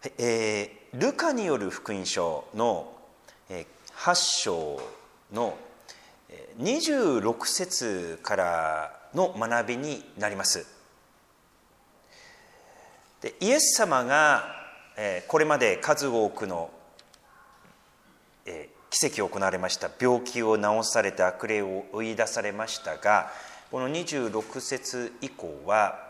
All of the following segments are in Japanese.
ルカによる福音書の8章の26節からの学びになります。で、イエス様がこれまで数多くの奇跡を行われました。病気を治されて悪霊を追い出されましたが、この26節以降は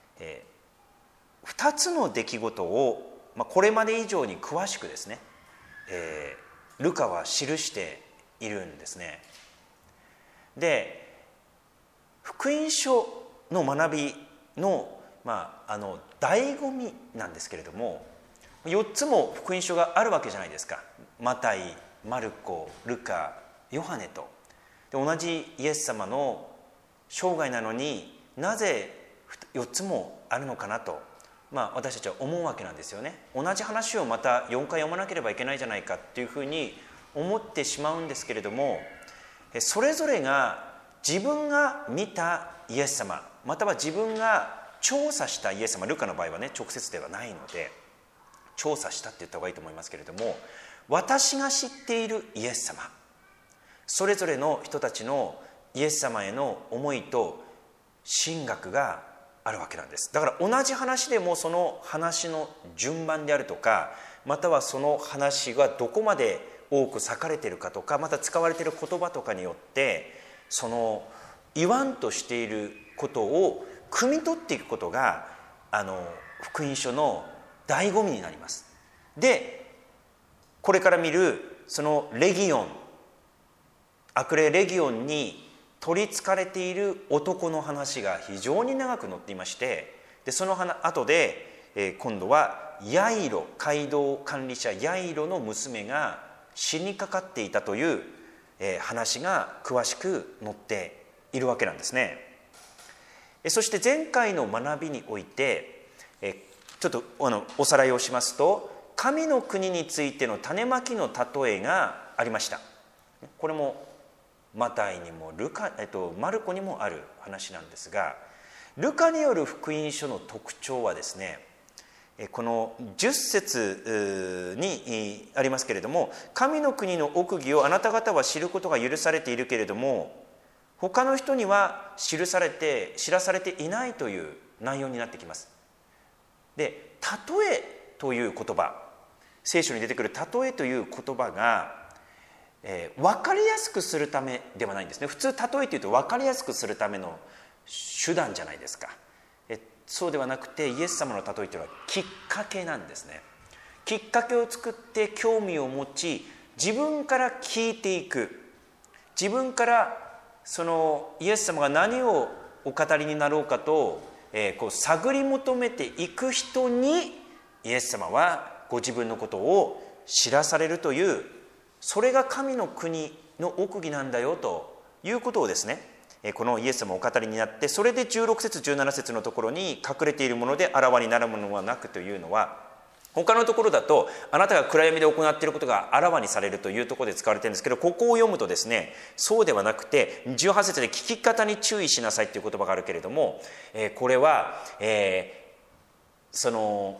2つの出来事をこれまで以上に詳しくですね、ルカは記しているんですね。で、福音書の学びの、醍醐味なんですけれども、4つも福音書があるわけじゃないですか。マタイ、マルコ、ルカ、ヨハネと。で、同じイエス様の生涯なのになぜ4つもあるのかなと、私たちは思うわけなんですよね。同じ話をまた4回読まなければいけないじゃないかっていうふうに思ってしまうんですけれども、それぞれが自分が見たイエス様、または自分が調査したイエス様、ルカの場合はね、直接ではないので調査したって言った方がいいと思いますけれども、私が知っているイエス様、それぞれの人たちのイエス様への思いと神学があるわけなんです。だから同じ話でもその話の順番であるとか、またはその話がどこまで多く裂かれているかとか、また使われている言葉とかによってその言わんとしていることを汲み取っていくことが福音書の醍醐味になります。で、これから見るそのレギオン、悪霊レギオンに取りつかれている男の話が非常に長く載っていまして、でその後で、今度はヤイロ、街道管理者ヤイロの娘が死にかかっていたという、話が詳しく載っているわけなんですね。そして前回の学びにおいて、ちょっとおさらいをしますと、神の国についての種まきの例えがありました。これもマタイにもマルコにもある話なんですが、ルカによる福音書の特徴はですね、この10節にありますけれども、神の国の奥義をあなた方は知ることが許されているけれども、他の人には知らされていないという内容になってきます。で、例えという言葉、聖書に出てくる例えという言葉が分かりやすくするためではないんですね。普通例えというと分かりやすくするための手段じゃないですか。そうではなくて、イエス様の例えというのはきっかけなんですね。きっかけを作って興味を持ち、自分から聞いていく、自分からそのイエス様が何をお語りになろうかと、探り求めていく人にイエス様はご自分のことを知らされるという、それが神の国の奥義なんだよということをですね、このイエス様お語りになって、それで16節17節のところに隠れているものであらわになるものはなくというのは、他のところだとあなたが暗闇で行っていることがあらわにされるというところで使われているんですけど、ここを読むとですね、そうではなくて18節で聞き方に注意しなさいという言葉があるけれども、これは、その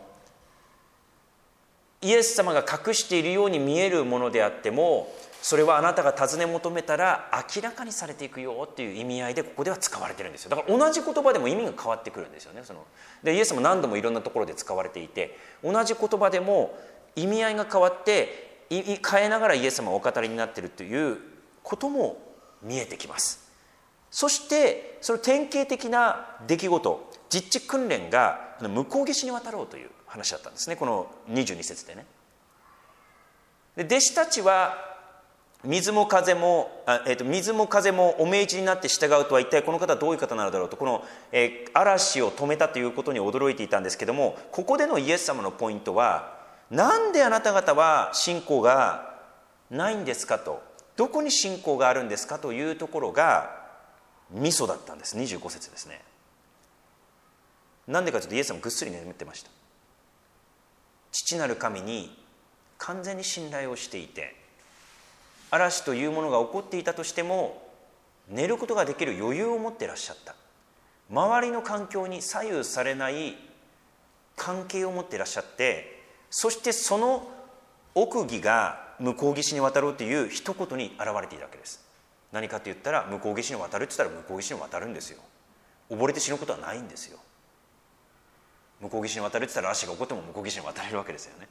イエス様が隠しているように見えるものであっても、それはあなたが尋ね求めたら明らかにされていくよっていう意味合いでここでは使われてるんですよ。だから同じ言葉でも意味が変わってくるんですよね。でイエスも何度もいろんなところで使われていて、同じ言葉でも意味合いが変わって変えながらイエス様はお語りになっているということも見えてきます。そしてその典型的な出来事、実地訓練が向こう岸に渡ろうという話だったんですね。この22節でね。で弟子たちは水も風もお命じになって従うとは一体この方はどういう方なのだろうと、この、嵐を止めたということに驚いていたんですけども、ここでのイエス様のポイントは、なんであなた方は信仰がないんですかと、どこに信仰があるんですかというところがミソだったんです。25節ですね。なんでかというと、イエス様ぐっすり眠ってました。父なる神に完全に信頼をしていて、嵐というものが起こっていたとしても寝ることができる余裕を持っていらっしゃった。周りの環境に左右されない関係を持っていらっしゃって、 そしてその奥義が向こう岸に渡ろうという一言に現れているわけです。何かと言ったら、向こう岸に渡るって言ったら向こう岸に渡るんですよ。溺れて死ぬことはないんですよ。向こう岸に渡るって言ったら足が起こっても向こう岸に渡れるわけですよね。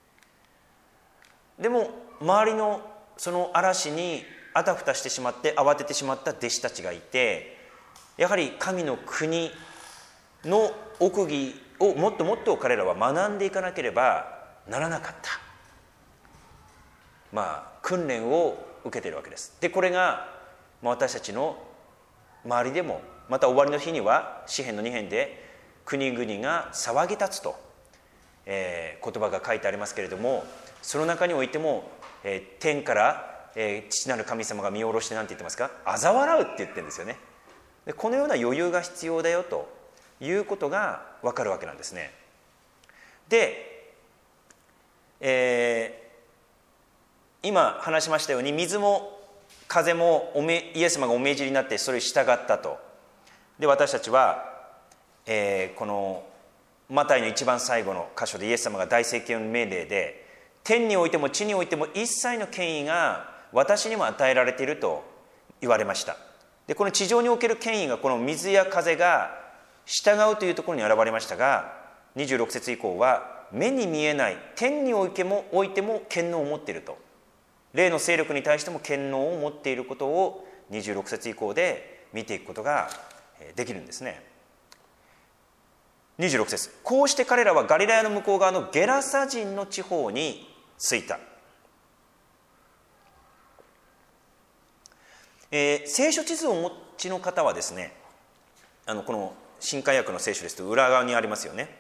でも周りのその嵐にあたふたしてしまって慌ててしまった弟子たちがいて、やはり神の国の奥義をもっともっと彼らは学んでいかなければならなかった、訓練を受けているわけです。でこれが私たちの周りでも、また終わりの日には詩編の2編で国々が騒ぎ立つと、言葉が書いてありますけれども、その中においても、天から、父なる神様が見下ろして何て言ってますか、嘲笑うって言ってるんですよね。でこのような余裕が必要だよということが分かるわけなんですね。で、今話しましたように、水も風もイエス様がお命じになってそれに従ったと。で私たちは、このマタイの一番最後の箇所でイエス様が大宣教命令で、天においても地においても一切の権威が私にも与えられていると言われました。でこの地上における権威がこの水や風が従うというところに現れましたが、26節以降は目に見えない天においても権能を持っていると、霊の勢力に対しても権能を持っていることを26節以降で見ていくことができるんですね。26節、こうして彼らはガリラヤの向こう側のゲラサ人の地方に着いた。聖書地図をお持ちの方はですね、この新海訳の聖書ですと裏側にありますよね。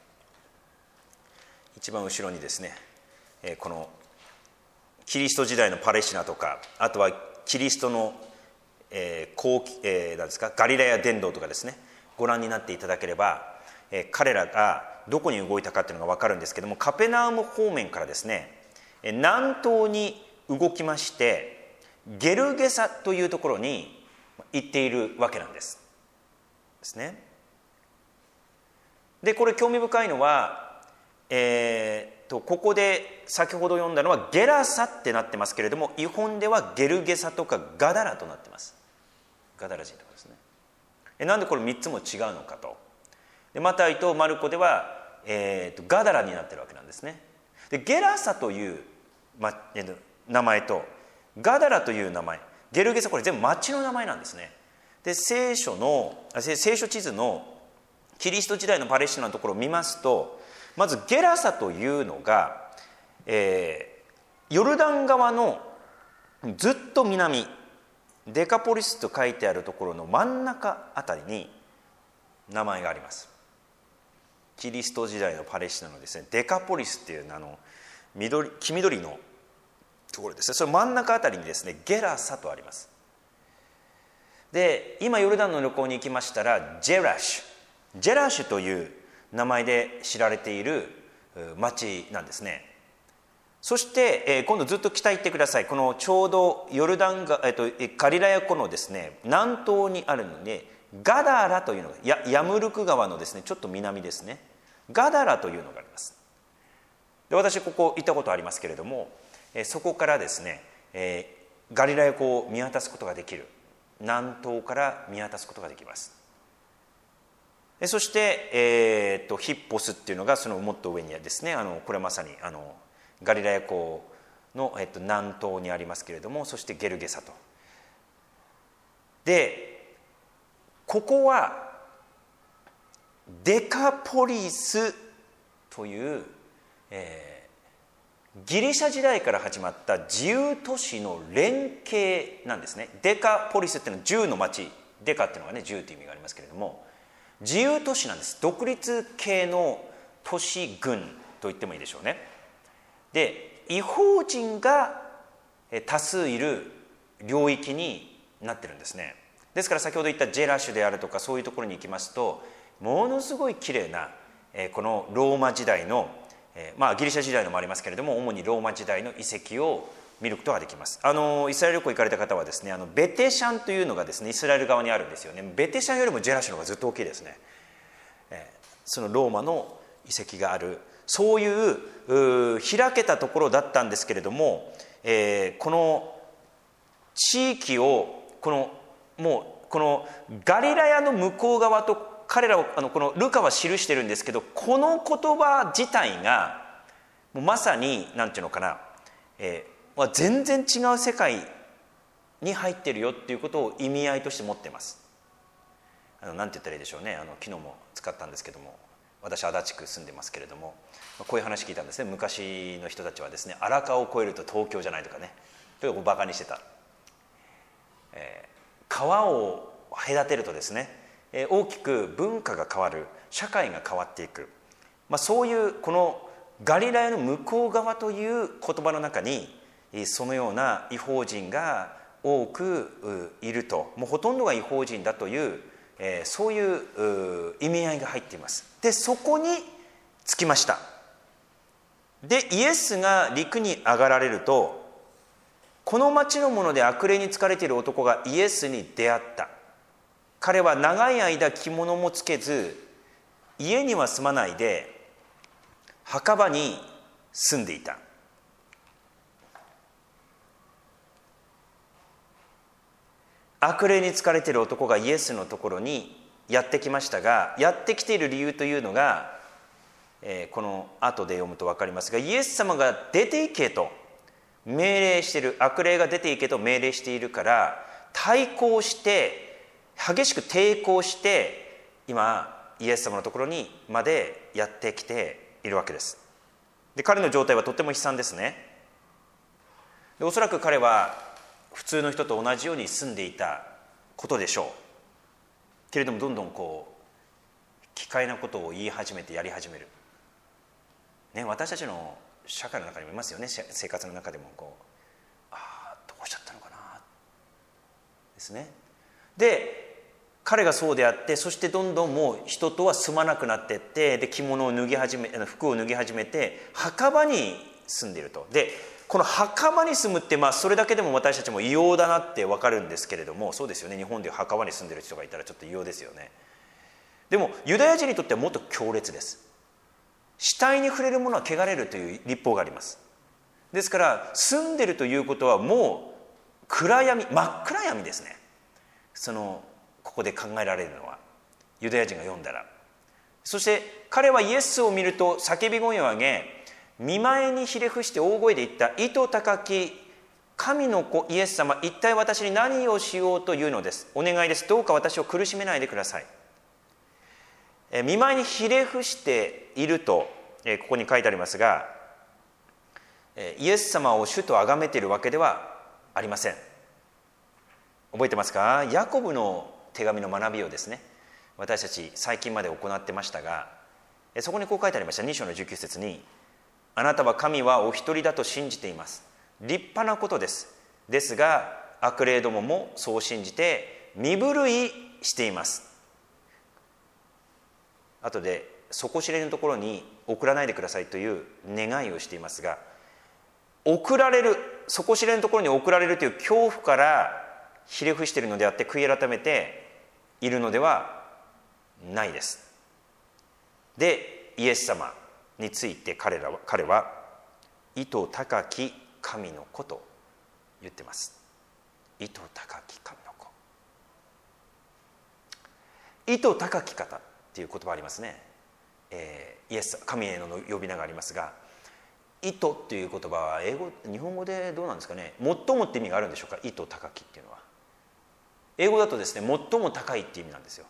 一番後ろにですね、このキリスト時代のパレスチナとか、あとはキリストの、なんですか、ガリラヤ伝道とかですね、ご覧になっていただければ、彼らがどこに動いたかというのが分かるんですけども、カペナウム方面からですね、南東に動きましてゲルゲサというところに行っているわけなんですね。でこれ興味深いのは、ここで先ほど読んだのはゲラサってなってますけれども、異本ではゲルゲサとかガダラとなってます。ガダラ人とかですね。なんでこれ3つも違うのかと。でマタイとマルコでは、ガダラになってるわけなんですね。でゲラサという、名前とガダラという名前、ゲルゲサ、これ全部町の名前なんですね。で聖書地図のキリスト時代のパレスチナのところを見ますと、まずゲラサというのが、ヨルダン川のずっと南、デカポリスと書いてあるところの真ん中あたりに名前があります。キリスト時代のパレスチナのですね、デカポリスっていう黄緑のところですね、その真ん中あたりにですね、ゲラサとあります。で今ヨルダンの旅行に行きましたら、ジェラシュという名前で知られている町なんですね。そして、今度ずっと北行ってください。このちょうどヨルダンが、ガリラヤ湖のですね南東にあるので、ガダラというのがヤムルク川のですねちょっと南ですね、ガダラというのがあります。で私ここ行ったことありますけれども、そこからですね、ガリラヤ湖を見渡すことができる。南東から見渡すことができます。そして、ヒッポスっていうのがそのもっと上にですね、これまさにガリラヤ湖の、南東にありますけれども、そしてゲルゲサと。でここはデカポリスという、ギリシャ時代から始まった自由都市の連携なんですね。デカポリスっていうのは10の町、デカっていうのがね10という意味がありますけれども、自由都市なんです。独立系の都市群と言ってもいいでしょうね。で異邦人が多数いる領域になってるんですね。ですから先ほど言ったジェラシュであるとか、そういうところに行きますと、ものすごいきれいなこのローマ時代の、ギリシャ時代のもありますけれども、主にローマ時代の遺跡を見ることができます。イスラエル旅行行かれた方はですね、ベテシャンというのがですねイスラエル側にあるんですよね。ベテシャンよりもジェラシュの方がずっと大きいですね。そのローマの遺跡があるそういう開けたところだったんですけれども、この地域をこのガリラヤの向こう側と彼らをこのルカは記してるんですけど、この言葉自体がもうまさに何ていうのかな、全然違う世界に入ってるよっていうことを意味合いとして持っています。なんて言ったらいいでしょうね、昨日も使ったんですけども、私足立区住んでますけれども、こういう話聞いたんですね。昔の人たちはですね、荒川を越えると東京じゃないとかね、ちょっとバカにしてた、川を隔てるとですね、大きく文化が変わる、社会が変わっていく、そういうこのガリラヤの向こう側という言葉の中にそのような異邦人が多くいると、もうほとんどが異邦人だという、そういう意味合いが入っています。でそこに着きました。でイエスが陸に上がられると、この町の者で悪霊に疲れている男がイエスに出会った。彼は長い間着物もつけず、家には住まないで墓場に住んでいた。悪霊に疲れている男がイエスのところにやってきましたが、やってきている理由というのが、この後で読むと分かりますが、イエス様が出て行けと命令している、悪霊が出て行けと命令しているから、対抗して激しく抵抗して今イエス様のところにまでやってきているわけです。で彼の状態はとても悲惨ですね。でおそらく彼は普通の人と同じように住んでいたことでしょうけれども、どんどん奇怪なことを言い始めてやり始める、ね、私たちの社会の中にもいますよね。生活の中でもどうしちゃったのかなですね。で彼がそうであって、そしてどんどんもう人とは住まなくなっていって、で着物を脱ぎ始め、服を脱ぎ始めて墓場に住んでいると。でこの墓場に住むって、それだけでも私たちも異様だなって分かるんですけれども、そうですよね、日本で墓場に住んでる人がいたらちょっと異様ですよね。でもユダヤ人にとってはもっと強烈です。死体に触れるものは汚れるという律法があります。ですから住んでるということはもう暗闇、真っ暗闇ですね。ここで考えられるのはユダヤ人が読んだら。そして彼はイエスを見ると叫び声を上げ、見舞いにひれ伏して大声で言った。糸高き神の子イエス様、一体私に何をしようというのです。お願いです、どうか私を苦しめないでください。見舞いにひれ伏していると、ここに書いてありますが、イエス様を主と崇めているわけではありません。覚えてますか？ヤコブの手紙の学びをですね、私たち最近まで行ってましたが、そこにこう書いてありました。2章の19節に、あなたは神はお一人だと信じています。立派なことです。ですが悪霊どももそう信じて身震いしています。後で底知れぬところに送らないでくださいという願いをしていますが、送られる、底知れぬところに送られるという恐怖からひれ伏しているのであって、悔い改めているのではないです。でイエス様について彼は糸高き神の子と言ってます。糸高き神の子、糸高き方っていう言葉ありますね。イエス神への呼び名がありますが、糸っていう言葉は日本語でどうなんですかね。最もって意味があるんでしょうか。糸高きっていうのは英語だとですね、最も高いっていう意味なんですよ。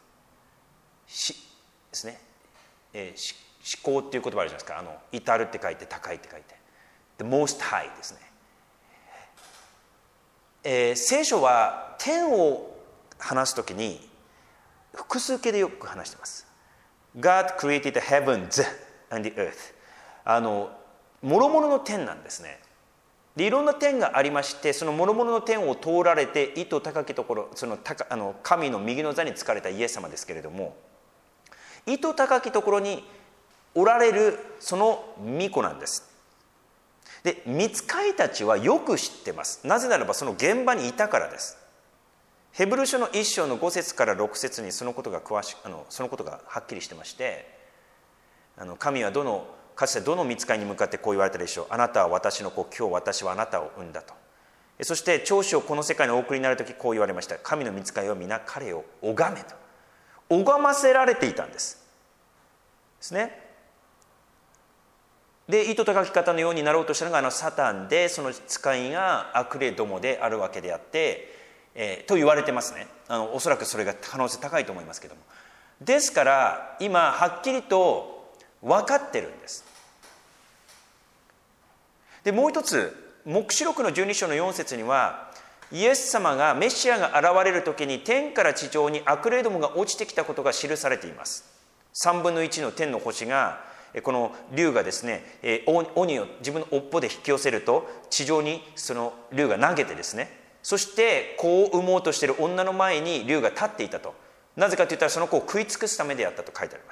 ですね。至高っていう言葉あるじゃないですか。至るって書いて高いって書いて The most high ですね。聖書は天を話すときに複数形でよく話しています。 God created the heavens and the earth。諸々の天なんですね。でいろんな天がありまして、その諸々の天を通られて糸高きところ、神の右の座に就かれたイエス様ですけれども、糸高きところにおられるその御子なんです。で御使いたちはよく知ってます。なぜならばその現場にいたからです。ヘブル書の1章の5節から6節にそのことがはっきりしてまして、神はどのかつてどの御使いに向かってこう言われたでしょう。あなたは私の子、今日私はあなたを産んだと。そして長子をこの世界にお送りになるときこう言われました。神の御使いは皆彼を拝めと。拝ませられていたんですね。で、糸高き方のようになろうとしたのがサタンで、その使いが悪霊どもであるわけであって、と言われてますね。おそらくそれが可能性高いと思いますけども。ですから今はっきりと分かってるんです。でもう一つ、黙示録の12章の4節には、イエス様がメシアが現れる時に天から地上に悪霊どもが落ちてきたことが記されています。3分の1の天の星が、この竜がですね、鬼を自分の尾っぽで引き寄せると地上にその竜が投げてですね、そして子を産もうとしている女の前に竜が立っていたと。なぜかといったらその子を食い尽くすためであったと書いてあります。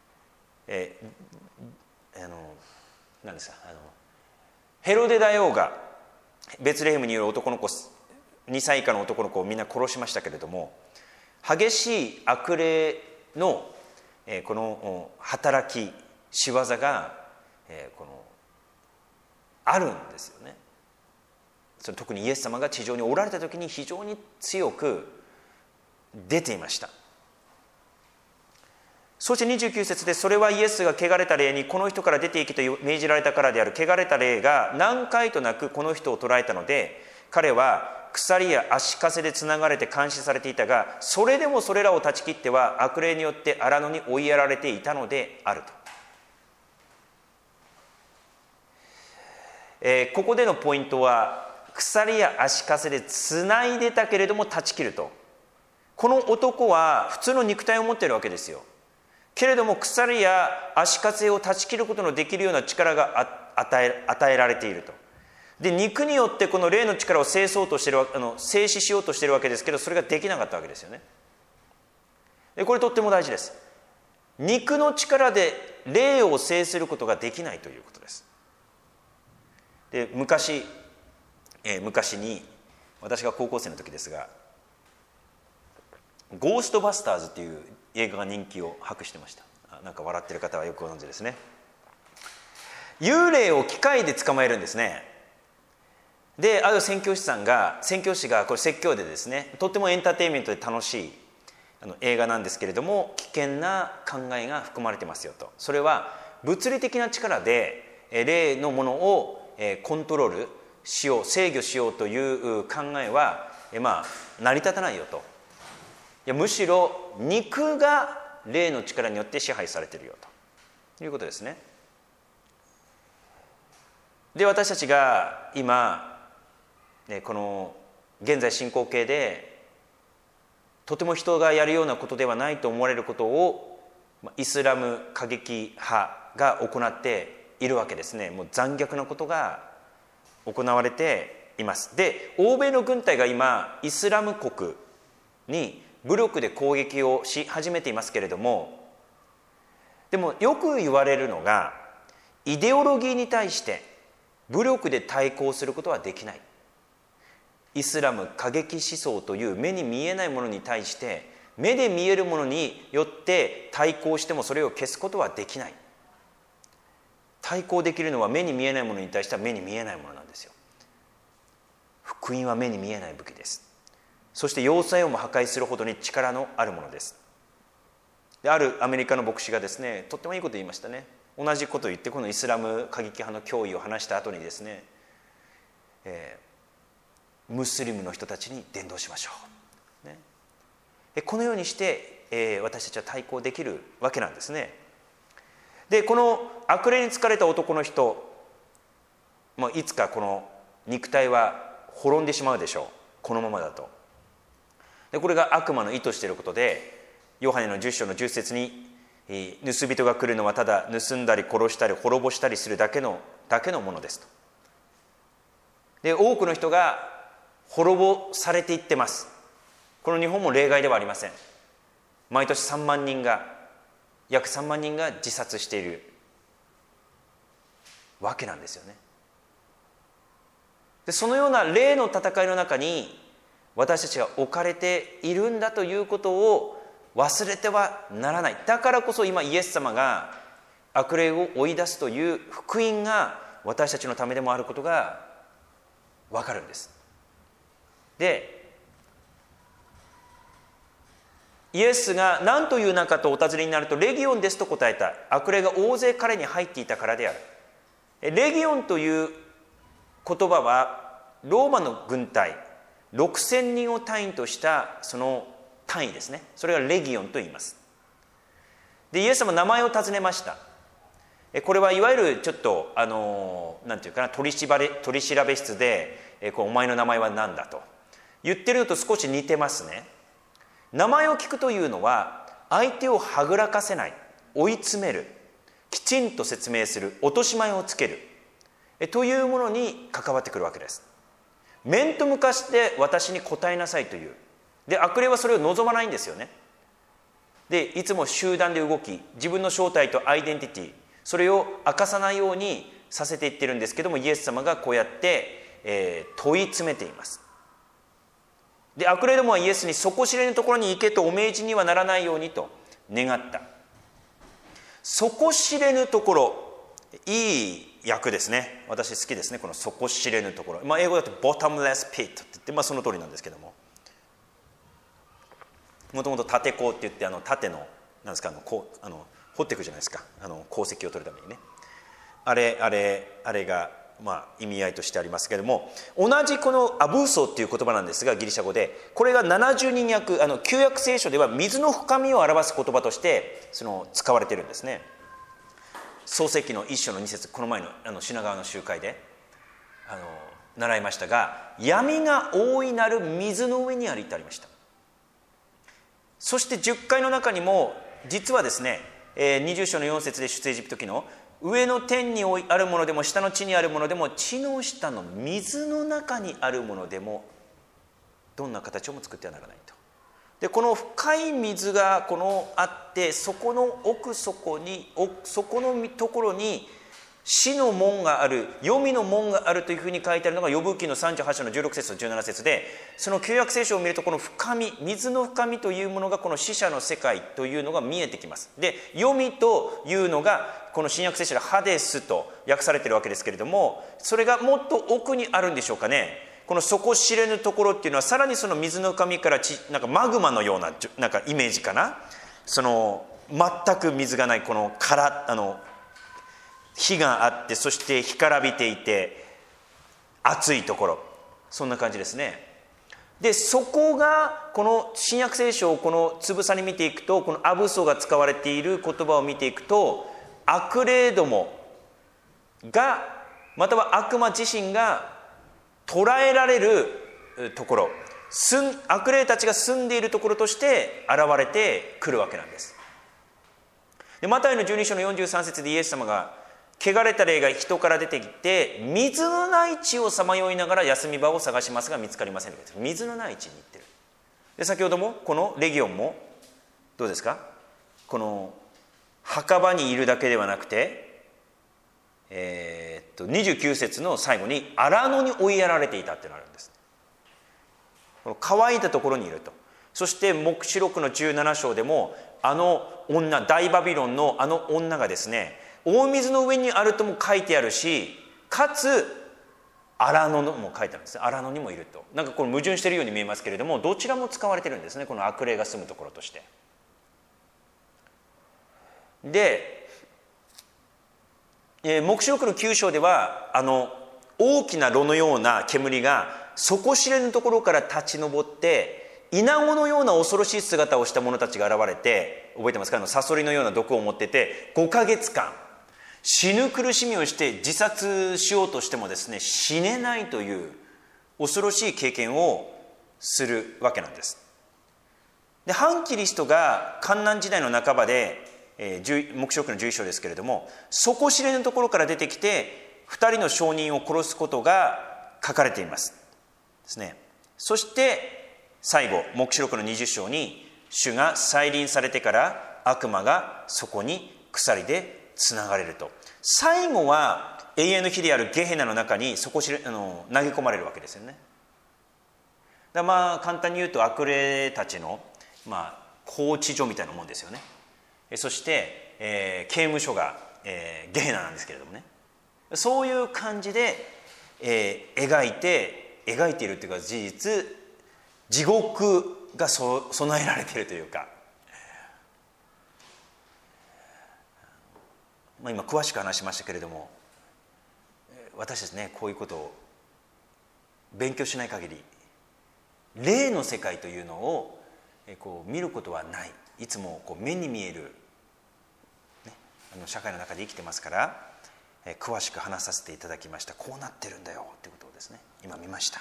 何ですか、ヘロデ大王がベツレヘムにいる男の子、2歳以下の男の子をみんな殺しましたけれども、激しい悪霊のこの働き仕業があるんですよね。その特にイエス様が地上におられた時に非常に強く出ていました。そして29節で、それはイエスが汚れた霊にこの人から出ていけと命じられたからである。汚れた霊が何回となくこの人を捕らえたので、彼は鎖や足かせでつながれて監視されていたが、それでもそれらを断ち切っては悪霊によって荒野に追いやられていたのであると。ここでのポイントは、鎖や足かせでつないでたけれども断ち切ると。この男は普通の肉体を持っているわけですよ。けれども鎖や足かせを断ち切ることのできるような力が与えられていると。で、肉によってこの霊の力を制止しようとしているわけですけど、それができなかったわけですよね。で、これとっても大事です。肉の力で霊を制することができないということです。で、昔に、私が高校生の時ですが、ゴーストバスターズっていう映画が人気を博してました。なんか笑ってる方はよくご存知ですね。幽霊を機械で捕まえるんですね。で、ある宣教師がこれ説教でですね、とってもエンターテインメントで楽しい映画なんですけれども、危険な考えが含まれてますよと。それは物理的な力で霊のものをコントロールしよう、制御しようという考えは成り立たないよと。いや、むしろ肉が霊の力によって支配されているよということですね。で、私たちが今この現在進行形でとても人がやるようなことではないと思われることをイスラム過激派が行っているわけですね。もう残虐なことが行われています。で、欧米の軍隊が今イスラム国に武力で攻撃をし始めていますけれども、でもよく言われるのが、イデオロギーに対して武力で対抗することはできない。イスラム過激思想という目に見えないものに対して目で見えるものによって対抗してもそれを消すことはできない。対抗できるのは目に見えないものに対しては目に見えないものなんですよ。福音は目に見えない武器です。そして要塞をも破壊するほどに力のあるものです。で、あるアメリカの牧師がですね、とってもいいことを言いましたね。同じことを言って、このイスラム過激派の脅威を話した後にですね、ムスリムの人たちに伝道しましょう、ね、このようにして、私たちは対抗できるわけなんですね。で、この悪霊に疲れた男の人、いつかこの肉体は滅んでしまうでしょう、このままだと。で、これが悪魔の意図していることで、ヨハネの10章の10節に、盗人が来るのはただ盗んだり殺したり滅ぼしたりするだけのものですと。で、多くの人が滅ぼされていってます。この日本も例外ではありません。毎年約3万人が自殺しているわけなんですよね。で、そのような霊の戦いの中に私たちが置かれているんだということを忘れてはならない。だからこそ今イエス様が悪霊を追い出すという福音が私たちのためでもあることが分かるんです。で、イエスが何という名かとお尋ねになると、レギオンですと答えた。悪霊が大勢彼に入っていたからである。レギオンという言葉はローマの軍隊6000人を単位としたその単位ですね。それがレギオンと言います。で、イエス様名前を尋ねました。これはいわゆるちょっとなんていうかな、取り調べ室でお前の名前は何だと言ってるのと少し似てますね。名前を聞くというのは相手をはぐらかせない、追い詰める、きちんと説明する、落とし前をつけるというものに関わってくるわけです。面と向かして私に答えなさいという。で、悪霊はそれを望まないんですよね。で、いつも集団で動き、自分の正体とアイデンティティ、それを明かさないようにさせていってるんですけども、イエス様がこうやって、問い詰めています。で、悪霊どもはイエスに底知れぬところに行けとお命じにはならないようにと願った。底知れぬところ、いい訳ですね。私好きですね、この底知れぬところ。英語だと bottomless pit って言って、その通りなんですけども、もともと縦鉱って言って縦のなんですか、掘っていくじゃないですか、鉱石を取るためにね。あれが意味合いとしてありますけれども、同じこのアブーソーっていう言葉なんですが、ギリシャ語でこれが70人訳、旧約聖書では水の深みを表す言葉として使われているんですね。創世記の1章の2節、この前の品川の集会で習いましたが、闇が大いなる水の上にありってありました。そして10回の中にも実はですね、20章の4節で出エジプト記の上の天にあるものでも下の地にあるものでも地の下の水の中にあるものでもどんな形をも作ってはならないと。で、この深い水があって、そこの奥底にそこのところに死の門がある、黄泉の門があるというふうに書いてあるのがヨブ記の38章の16節と17節で、その旧約聖書を見るとこの深み、水の深みというものがこの死者の世界というのが見えてきます。で、黄泉というのがこの新約聖書でハデスと訳されているわけですけれども、それがもっと奥にあるんでしょうかね。この底知れぬところっていうのはさらにその水の深みからなんかマグマのようななんかイメージかな。全く水がないこの火があって、そして干からびていて熱いところ、そんな感じですね。で、そこがこの新約聖書をこのつぶさに見ていくと、このアブソが使われている言葉を見ていくと、悪霊どもがまたは悪魔自身が捉えられるところ、悪霊たちが住んでいるところとして現れてくるわけなんです。で、マタイの12章の43節でイエス様が、汚れた霊が人から出てきて水のない地をさまよいながら休み場を探しますが見つかりません。水のない地に行ってる。で、先ほどもこのレギオンもどうですか、この墓場にいるだけではなくて、29節の最後に荒野に追いやられていたっていうのがあるんです。この乾いたところにいると。そして黙示録の17章でも女、大バビロンの女がですね、大水の上にあるとも書いてあるし、かつ荒野も書いてあるんです。荒野にもいると。なんかこれ矛盾しているように見えますけれども、どちらも使われているんですね、この悪霊が住むところとして。で、黙示録の9章では大きな炉のような煙が底知れぬところから立ち上って、イナゴのような恐ろしい姿をした者たちが現れて、覚えてますか、サソリのような毒を持ってて5ヶ月間死ぬ苦しみをして自殺しようとしてもですね、死ねないという恐ろしい経験をするわけなんです。で、反キリストが患難時代の半ばで、黙示録の11章ですけれども、底知れぬところから出てきて2人の証人を殺すことが書かれていますですね。そして最後、黙示録の20章に主が再臨されてから悪魔がそこに鎖でつながれると。最後は永遠の火であるゲヘナの中に投げ込まれるわけですよね。だから簡単に言うと悪霊たちの拘置所みたいなもんですよね。そして、刑務所がゲヘナなんですけれどもね、そういう感じで、描いているというか、事実地獄が備えられているというか、今詳しく話しましたけれども、私たちね、こういうことを勉強しない限り霊の世界というのをこう見ることはない。いつもこう目に見える、ね、社会の中で生きてますから、詳しく話させていただきました。こうなってるんだよということをですね、今見ました。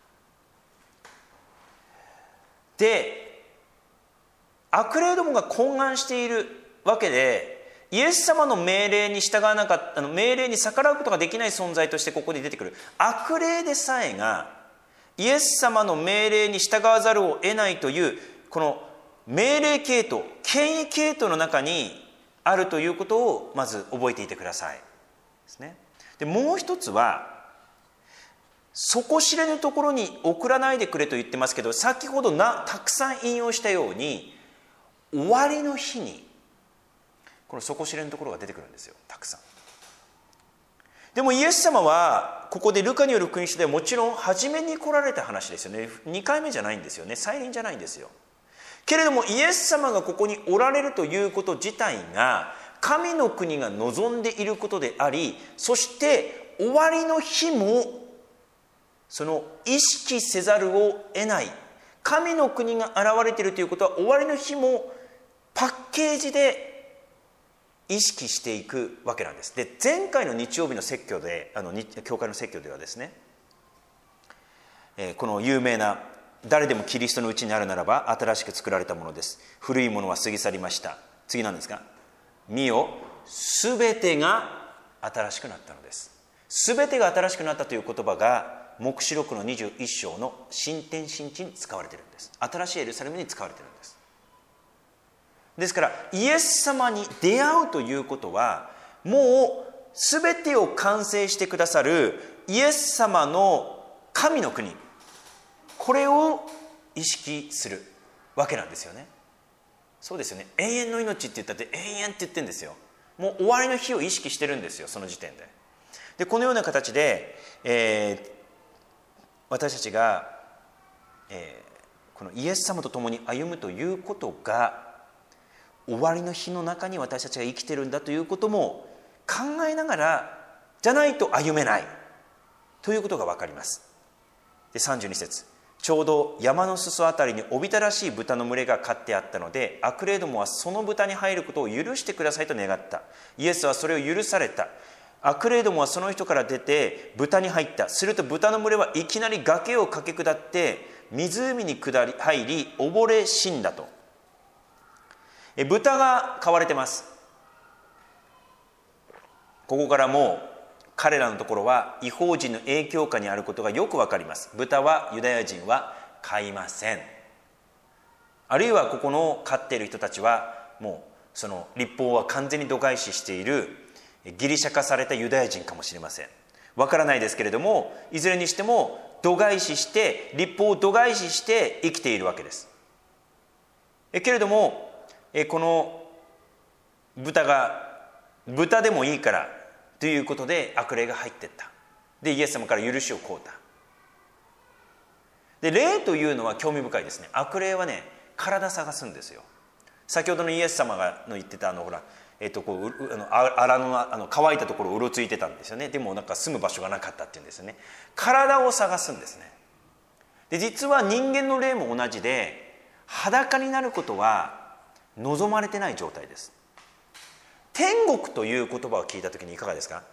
で、悪霊どもが懇願しているわけで、イエス様の命令に従わなかった命令に逆らうことができない存在としてここに出てくる悪霊でさえが、イエス様の命令に従わざるを得ないというこの命令系統、権威系統の中にあるということをまず覚えていてくださいですね。で、もう一つは、底知れぬところに送らないでくれと言ってますけど、先ほどたくさん引用したように、終わりの日にこの底知れぬところが出てくるんですよ、たくさん。でもイエス様はここでルカによる福音書ではもちろん初めに来られた話ですよね。2回目じゃないんですよね。再臨じゃないんですよ。けれどもイエス様がここにおられるということ自体が神の国が望んでいることであり、そして終わりの日もその意識せざるを得ない神の国が現れているということは、終わりの日もパッケージで意識していくわけなんです。で、前回の日曜日の説教で、教会の説教ではですね、この有名な誰でもキリストのうちにあるならば新しく作られたものです。古いものは過ぎ去りました。次なんですか？見よ、すべてが新しくなったのです。すべてが新しくなったという言葉が黙示録の21章の新天新地に使われているんです。新しいエルサレムに使われているんです。ですからイエス様に出会うということは、もう全てを完成してくださるイエス様の神の国、これを意識するわけなんですよね。そうですよね。永遠の命って言ったって永遠って言ってるんですよ。もう終わりの日を意識してるんですよ、その時点で。で、このような形で、私たちが、このイエス様と共に歩むということが、終わりの日の中に私たちが生きているんだということも考えながらじゃないと歩めないということが分かります。で、32節、ちょうど山の裾あたりにおびただしい豚の群れが飼ってあったので、悪霊どもはその豚に入ることを許してくださいと願った。イエスはそれを許された。悪霊どもはその人から出て豚に入った。すると豚の群れはいきなり崖を駆け下って湖に入り溺れ死んだと。豚が飼われてます。ここからもう彼らのところは異邦人の影響下にあることがよくわかります。豚はユダヤ人は飼いません。あるいはここの飼っている人たちはもうその律法は完全に度外視しているギリシャ化されたユダヤ人かもしれません。わからないですけれども、いずれにしても度外視して律法を度外視して生きているわけです。けれどもこの豚でもいいからということで悪霊が入っていった。で、イエス様から許しを請うた。で、霊というのは興味深いですね。悪霊はね、体探すんですよ。先ほどのイエス様が言ってたほら、こう荒の乾いたところをうろついてたんですよね。でもなんか住む場所がなかったっていうんですよね。体を探すんですね。で、実は人間の霊も同じで、裸になることは望まれてない状態です。天国という言葉を聞いたときにいかがですか？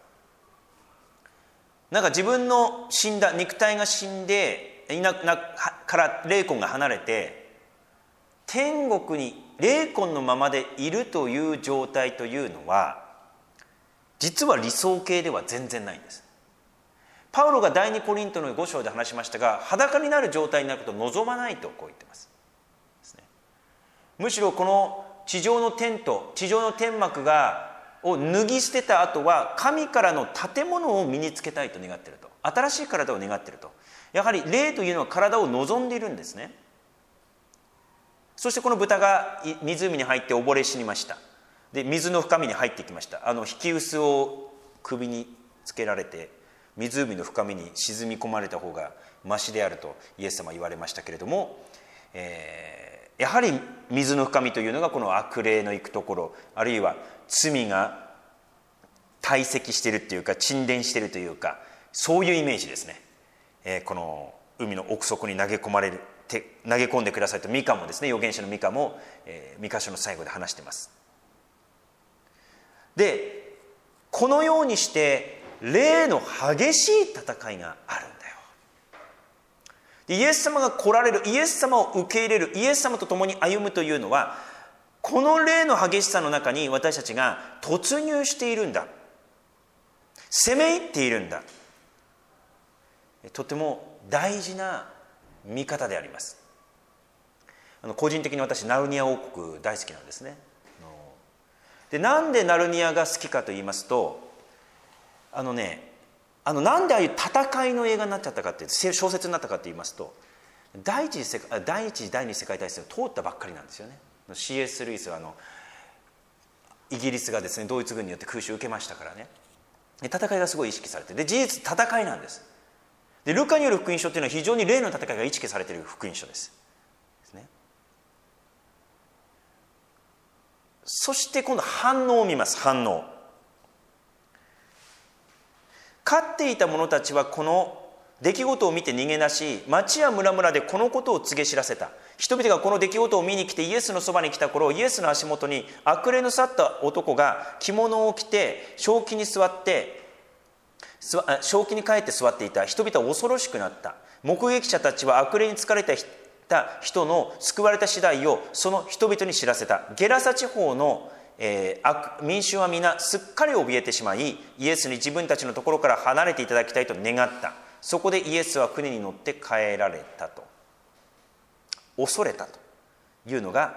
なんか自分の死んだ肉体が死んでから霊魂が離れて天国に霊魂のままでいるという状態というのは、実は理想形では全然ないんです。パウロが第2コリントの5章で話しましたが、裸になる状態になることを望まないとこう言ってます。むしろこの地上の天と地上の天幕を脱ぎ捨てた後は神からの建物を身につけたいと願っていると。新しい体を願っていると。やはり霊というのは体を望んでいるんですね。そしてこの豚が湖に入って溺れ死にました。 で水の深みに入ってきました。引き臼を首につけられて湖の深みに沈み込まれた方がましであるとイエス様は言われましたけれども、やはり水の深みというのがこの悪霊の行くところ、あるいは罪が堆積しているというか沈殿しているというか、そういうイメージですね。この海の奥底に投げ込んでくださいとミカもですね、預言者のミカも、ミカ書の最後で話しています。でこのようにして霊の激しい戦いがあるんだよ。でイエス様が来られる、イエス様を受け入れる、イエス様と共に歩むというのは、この霊の激しさの中に私たちが突入しているんだ、攻め入っているんだ。とても大事な見方であります。個人的に私ナルニア王国大好きなんですね。でなんでナルニアが好きかと言いますと、なんでああいう戦いの映画になっちゃったかっていう、小説になったかと言いますと、第一次第二次世界大戦を通ったばっかりなんですよね。C.S. ルイスはイギリスがですねドイツ軍によって空襲を受けましたからね。で戦いがすごい意識されて、で事実戦いなんです。でルカによる福音書というのは非常に霊の戦いが意識されている福音書です。そして今度反応を見ます。反応。勝っていた者たちはこの出来事を見て逃げ出し、町や村々でこのことを告げ知らせた。人々がこの出来事を見に来てイエスのそばに来た頃、イエスの足元に悪霊の去った男が着物を着て正気に帰って座っていた。人々は恐ろしくなった。目撃者たちは悪霊に疲れた人の救われた次第をその人々に知らせた。ゲラサ地方の民衆は皆すっかり怯えてしまい、イエスに自分たちのところから離れていただきたいと願った。そこでイエスは船に乗って帰られたと。恐れたというのが、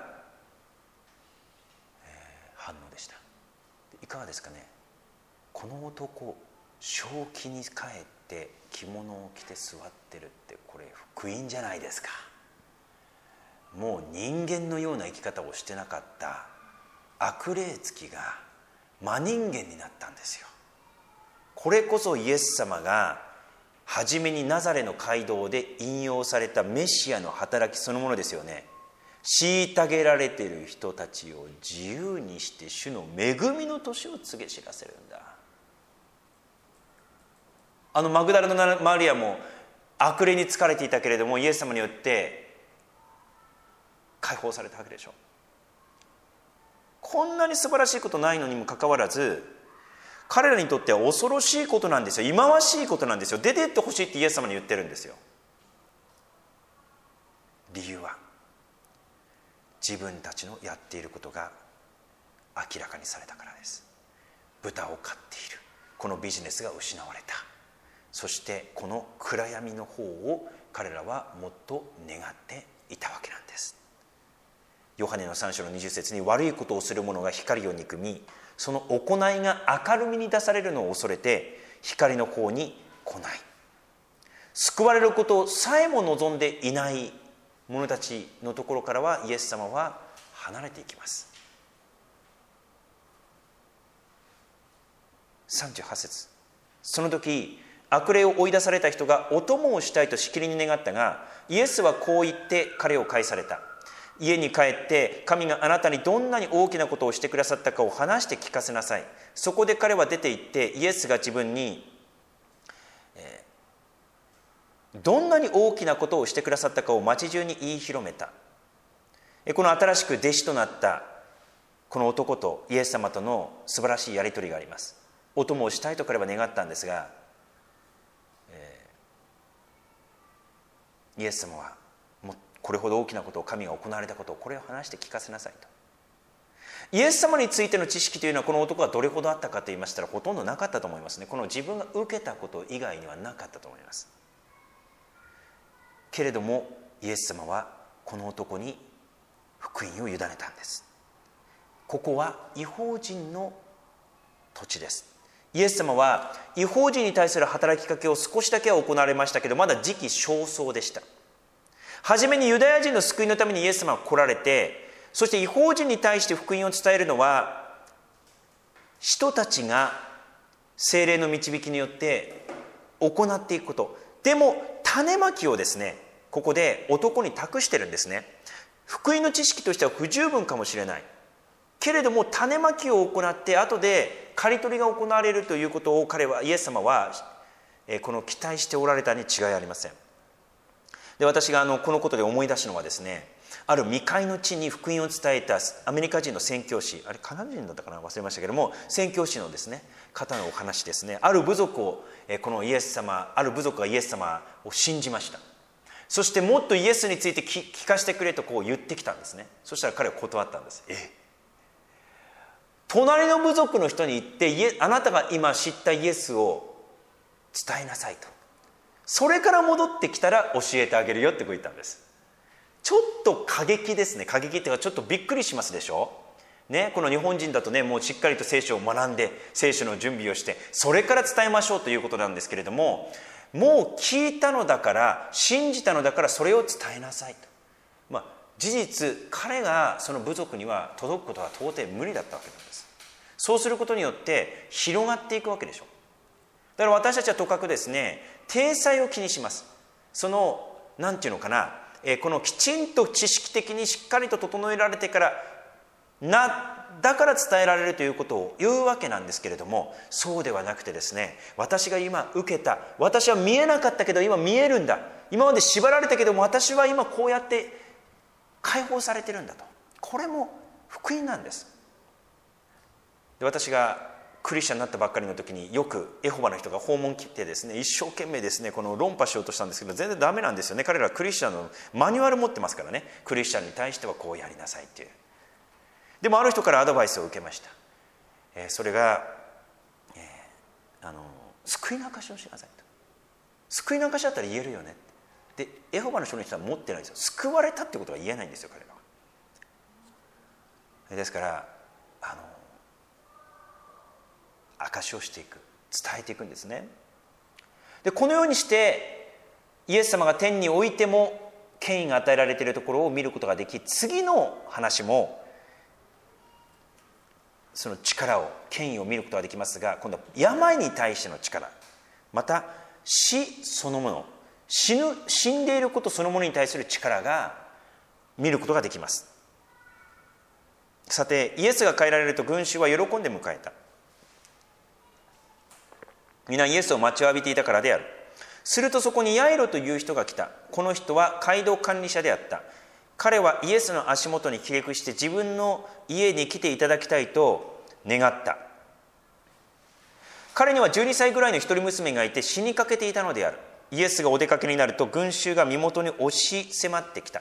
反応でした。いかがですかね。この男正気に帰って着物を着て座ってるって、これ福音じゃないですか。もう人間のような生き方をしてなかった悪霊付きが真人間になったんですよ。これこそイエス様が初めにナザレの街道で引用されたメシアの働きそのものですよね。虐げられている人たちを自由にして主の恵みの年を告げ知らせるんだ。マグダラのマリアも悪霊に疲れていたけれども、イエス様によって解放されたわけでしょ。こんなに素晴らしいことないのにもかかわらず、彼らにとっては恐ろしいことなんですよ。忌まわしいことなんですよ。出て行ってほしいってイエス様に言ってるんですよ。理由は自分たちのやっていることが明らかにされたからです。豚を飼っているこのビジネスが失われた。そしてこの暗闇の方を彼らはもっと願っていたわけなんです。ヨハネの3章の20節に、悪いことをする者が光を憎み、その行いが明るみに出されるのを恐れて光の方に来ない。救われることさえも望んでいない者たちのところからはイエス様は離れていきます。38節、その時悪霊を追い出された人がお供をしたいとしきりに願ったが、イエスはこう言って彼を返された。家に帰って神があなたにどんなに大きなことをしてくださったかを話して聞かせなさい。そこで彼は出て行って、イエスが自分に、どんなに大きなことをしてくださったかを町中に言い広めた。この新しく弟子となったこの男とイエス様との素晴らしいやり取りがあります。お供をしたいと彼は願ったんですが、イエス様はこれほど大きなことを神が行われたことをこれを話して聞かせなさいと。イエス様についての知識というのはこの男がどれほどあったかと言いましたら、ほとんどなかったと思いますね。この自分が受けたこと以外にはなかったと思います。けれどもイエス様はこの男に福音を委ねたんです。ここは異邦人の土地です。イエス様は異邦人に対する働きかけを少しだけは行われましたけど、まだ時期尚早でした。はじめにユダヤ人の救いのためにイエス様が来られて、そして異邦人に対して福音を伝えるのは人たちが聖霊の導きによって行っていくこと。でも種まきをですね、ここで男に託してるんですね。福音の知識としては不十分かもしれないけれども、種まきを行って後で刈り取りが行われるということをイエス様はこの期待しておられたに違いありません。で、私がこのことで思い出したのはですね、ある未開の地に福音を伝えたアメリカ人の宣教師、あれカナダ人だったかな、忘れましたけれども、宣教師のですね方のお話ですね。ある部族がイエス様を信じました。そしてもっとイエスについて聞かせてくれとこう言ってきたんですね。そしたら彼は断ったんです。隣の部族の人に言ってあなたが今知ったイエスを伝えなさいと。それから戻ってきたら教えてあげるよってこう言ったんです。ちょっと過激ですね。過激っていうかちょっとびっくりしますでしょね。この日本人だとね、もうしっかりと聖書を学んで聖書の準備をしてそれから伝えましょうということなんですけれども、もう聞いたのだから信じたのだからそれを伝えなさいと。事実彼がその部族には届くことは到底無理だったわけなんです。そうすることによって広がっていくわけでしょ。だから私たちはとかくですね、体裁を気にします。そのなんていうのかな、このきちんと知識的にしっかりと整えられてからだから伝えられるということを言うわけなんですけれども、そうではなくてですね、私が今受けた、私は見えなかったけど今見えるんだ、今まで縛られたけども私は今こうやって解放されてるんだと。これも福音なんです。で、私がクリスチャンになったばっかりの時によくエホバの人が訪問来てですね、一生懸命ですねこの論破しようとしたんですけど全然ダメなんですよね。彼らはクリスチャンのマニュアル持ってますからね、クリスチャンに対してはこうやりなさいっていう。でもある人からアドバイスを受けました。それが、救いの証しをしなさいと。救いの証しだったら言えるよね。でエホバの人の人は持ってないんですよ。救われたってことが言えないんですよ彼らは。ですから証しをしていく、伝えていくんですね。でこのようにしてイエス様が天においても権威が与えられているところを見ることができ、次の話もその力を権威を見ることができますが、今度は病に対しての力、また死そのもの、死んでいることそのものに対する力が見ることができます。さてイエスが帰られると群衆は喜んで迎えた。皆イエスを待ちわびていたからである。するとそこにヤイロという人が来た。この人は街道管理者であった。彼はイエスの足元に帰結して自分の家に来ていただきたいと願った。彼には12歳ぐらいの一人娘がいて死にかけていたのである。イエスがお出かけになると群衆が身元に押し迫ってきた。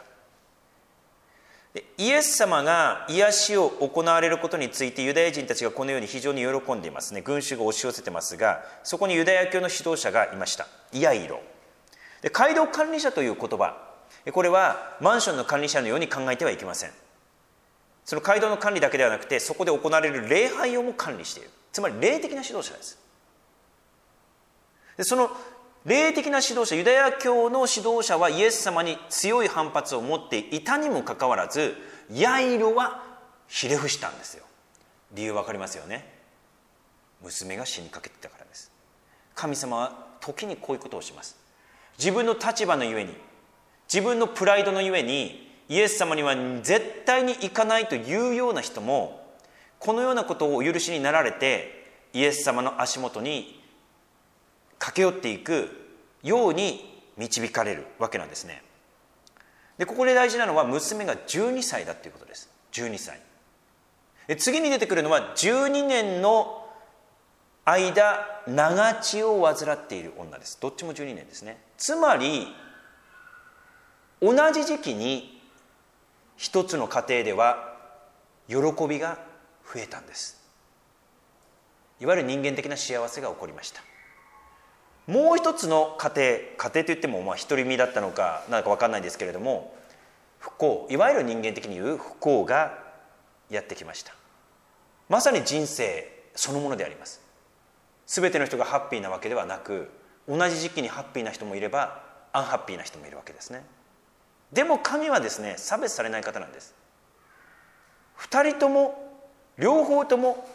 イエス様が癒しを行われることについてユダヤ人たちがこのように非常に喜んでいますね。群衆が押し寄せてますが、そこにユダヤ教の指導者がいました。ヤイロで、街道管理者という言葉、これはマンションの管理者のように考えてはいけません。その街道の管理だけではなくて、そこで行われる礼拝をも管理している、つまり霊的な指導者です。でその霊的な指導者、ユダヤ教の指導者はイエス様に強い反発を持っていたにもかかわらず、ヤイロはひれ伏したんですよ。理由わかりますよね。娘が死にかけてたからです。神様は時にこういうことをします。自分の立場のゆえに、自分のプライドのゆえに、イエス様には絶対に行かないというような人も、このようなことをお許しになられてイエス様の足元に駆け寄っていくように導かれるわけなんですね。でここで大事なのは娘が12歳だということです。12歳で、次に出てくるのは12年の間長血を患っている女です。どっちも12年ですね。つまり同じ時期に一つの家庭では喜びが増えたんです。いわゆる人間的な幸せが起こりました。もう一つの家庭といっても独り身だったのか何か分かんないですけれども、不幸、いわゆる人間的に言う不幸がやってきました。まさに人生そのものであります。全ての人がハッピーなわけではなく、同じ時期にハッピーな人もいればアンハッピーな人もいるわけですね。でも神はですね、差別されない方なんです。二人とも両方とも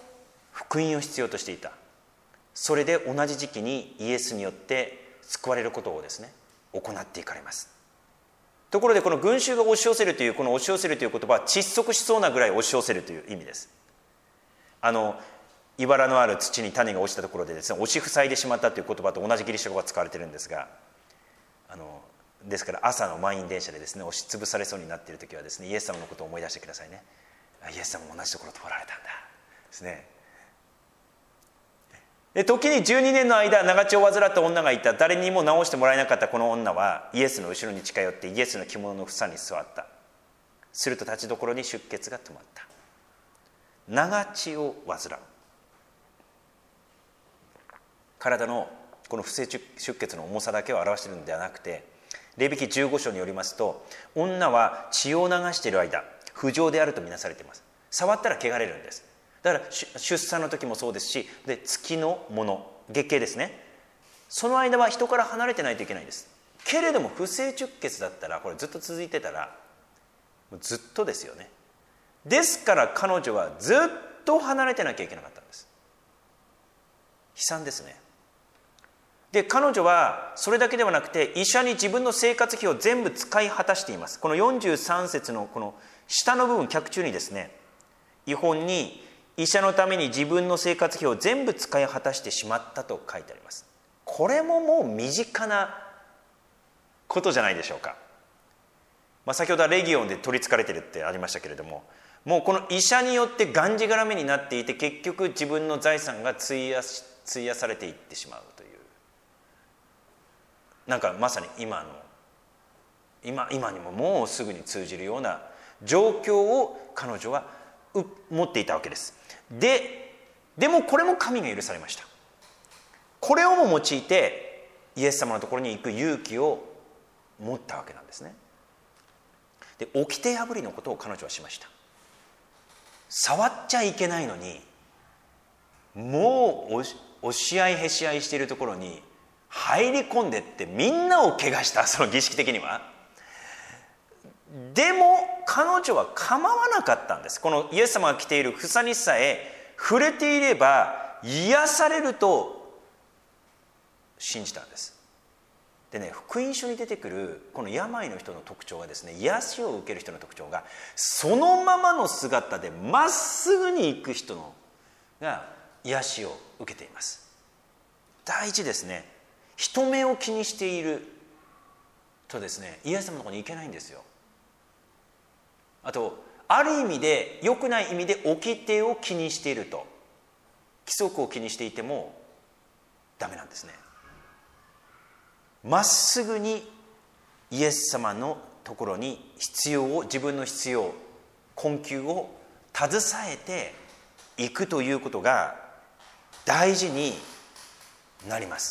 福音を必要としていた。それで同じ時期にイエスによって救われることをですね、行っていかれます。ところでこの群衆が押し寄せるという、この押し寄せるという言葉は窒息しそうなぐらい押し寄せるという意味です。茨のある土に種が落ちたところでですね、押し塞いでしまったという言葉と同じギリシャ語が使われているんですが、ですから朝の満員電車でですね、押しつぶされそうになっている時はですね、イエス様のことを思い出してくださいね。イエス様も同じところを通られたんだですね。で時に12年の間長血を患った女がいた。誰にも治してもらえなかったこの女はイエスの後ろに近寄ってイエスの着物の房に座った。すると立ちどころに出血が止まった。長血を患う、体のこの不正出血の重さだけを表しているのではなくて、レビ記15章によりますと、女は血を流している間不浄であるとみなされています。触ったら汚れるんです。だから出産の時もそうですし、で月のもの、月経ですね、その間は人から離れてないといけないんです。けれども不正出血だったら、これずっと続いてたらずっとですよね。ですから彼女はずっと離れてなきゃいけなかったんです。悲惨ですね。で彼女はそれだけではなくて、医者に自分の生活費を全部使い果たしています。この43節のこの下の部分、脚中にですね、遺本に医者のために自分の生活費を全部使い果たしてしまったと書いてあります。これももう身近なことじゃないでしょうか。先ほどはレギオンで取りつかれてるってありましたけれども、もうこの医者によってがんじがらめになっていて、結局自分の財産が費やされていってしまうという、なんかまさに今にももうすぐに通じるような状況を彼女は持っていたわけです。でもこれも神が許されました。これをも用いてイエス様のところに行く勇気を持ったわけなんですね。で掟破りのことを彼女はしました。触っちゃいけないのに、もう押し合いへし合いしているところに入り込んでってみんなを怪我した。その儀式的には。でも彼女は構わなかったんです。このイエス様が着ている房にさえ触れていれば癒されると信じたんです。でね、福音書に出てくるこの病の人の特徴がですね、癒しを受ける人の特徴が、そのままの姿でまっすぐに行く人のが癒しを受けています。第一ですね、人目を気にしているとですね、イエス様のところに行けないんですよ。あとある意味で、良くない意味で掟を気にしていると、規則を気にしていてもダメなんですね。まっすぐにイエス様のところに自分の必要、困窮を携えていくということが大事になります。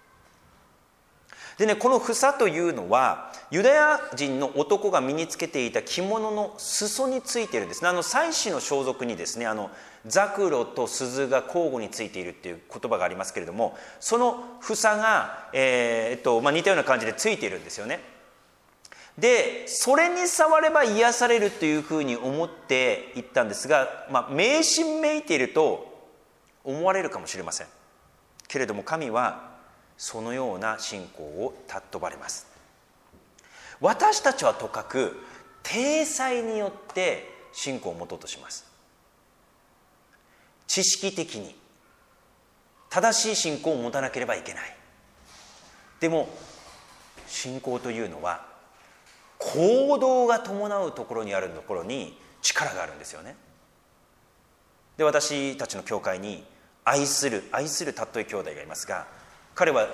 でね、この房というのはユダヤ人の男が身につけていた着物の裾についているんですね。祭司の装束にですね、ザクロと鈴が交互についているっていう言葉がありますけれども、その房が、似たような感じでついているんですよね。でそれに触れば癒されるというふうに思っていったんですが、迷信めいていると思われるかもしれませんけれども、神はそのような信仰を尊ばれます。私たちはとかく体裁によって信仰を持とうとします。知識的に正しい信仰を持たなければいけない。でも信仰というのは行動が伴うところにあるところに力があるんですよね。で私たちの教会に愛するたっとい兄弟がいますが、彼は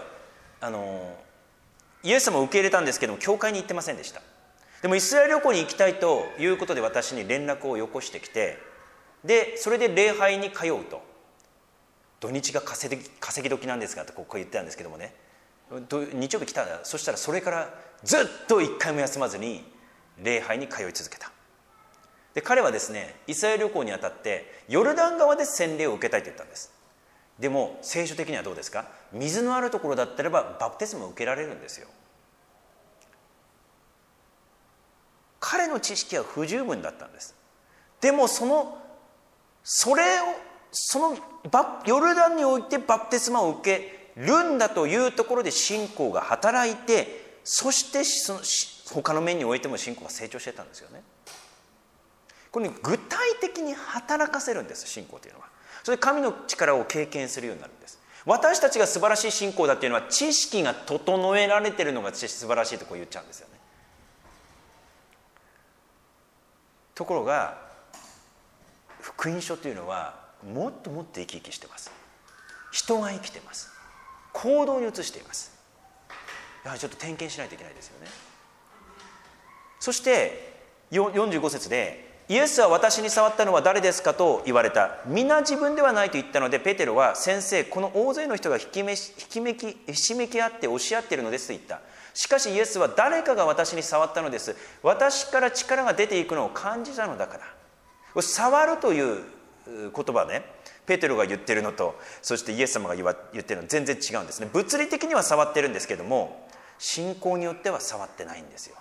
イエス様を受け入れたんですけども、教会に行ってませんでした。でもイスラエル旅行に行きたいということで私に連絡をよこしてきて、でそれで礼拝に通うと、土日が稼ぎ時なんですがとこう言ってたんですけどもね、日曜日来たら、そしたらそれからずっと一回も休まずに礼拝に通い続けた。で彼はですね、イスラエル旅行にあたってヨルダン川で洗礼を受けたいと言ったんです。でも聖書的にはどうですか？水のあるところだったらばバプテスマを受けられるんですよ。彼の知識は不十分だったんです。でもそれそのヨルダンにおいてバプテスマを受けるんだというところで信仰が働いて、そしてその他の面においても信仰が成長してたんですよね。これ、具体的に働かせるんです、信仰というのは。それで神の力を経験するようになるんです。私たちが素晴らしい信仰だっていうのは、知識が整えられているのが素晴らしいとこう言っちゃうんですよね。ところが福音書というのはもっともっと生き生きしてます。人が生きてます。行動に移しています。やはりちょっと点検しないといけないですよね。そして45節で、イエスは私に触ったのは誰ですかと言われた。皆自分ではないと言ったので、ペテロは、先生、この大勢の人がひしめき合って押し合っているのですと言った。しかしイエスは、誰かが私に触ったのです。私から力が出ていくのを感じたのだから。触るという言葉ね、ペテロが言ってるのと、そしてイエス様が言ってるのは全然違うんですね。物理的には触ってるんですけども、信仰によっては触ってないんですよ。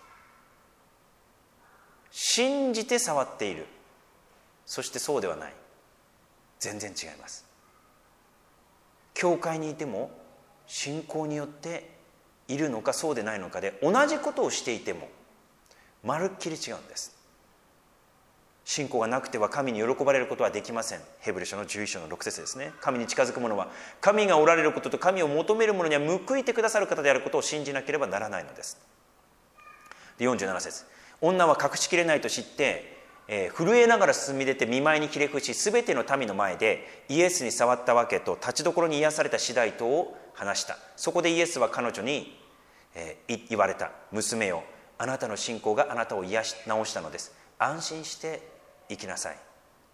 信じて触っている。そしてそうではない。全然違います。教会にいても信仰によっているのかそうでないのかで、同じことをしていてもまるっきり違うんです。信仰がなくては神に喜ばれることはできません。ヘブル書の11章の6節ですね。神に近づく者は神がおられることと神を求める者には報いてくださる方であることを信じなければならないのです。で47節、女は隠しきれないと知って、震えながら進み出て見舞いにひれ伏し、すべての民の前でイエスに触ったわけと立ちどころに癒された次第とを話した。そこでイエスは彼女に、言われた。娘よ、あなたの信仰があなたを癒し治したのです。安心して生きなさい。